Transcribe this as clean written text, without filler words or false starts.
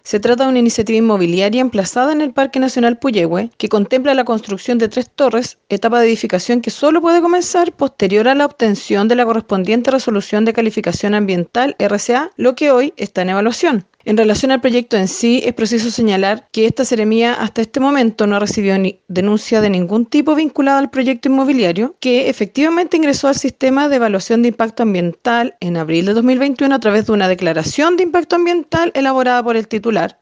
Se trata de una iniciativa inmobiliaria emplazada en el Parque Nacional Puyehue, que contempla la construcción de 3 torres, etapa de edificación que solo puede comenzar posterior a la obtención de la correspondiente resolución de calificación ambiental RCA, lo que hoy está en evaluación. En relación al proyecto en sí, es preciso señalar que esta seremía hasta este momento no ha recibido denuncia de ningún tipo vinculada al proyecto inmobiliario, que efectivamente ingresó al sistema de evaluación de impacto ambiental en abril de 2021 a través de una declaración de impacto ambiental elaborada por el titular,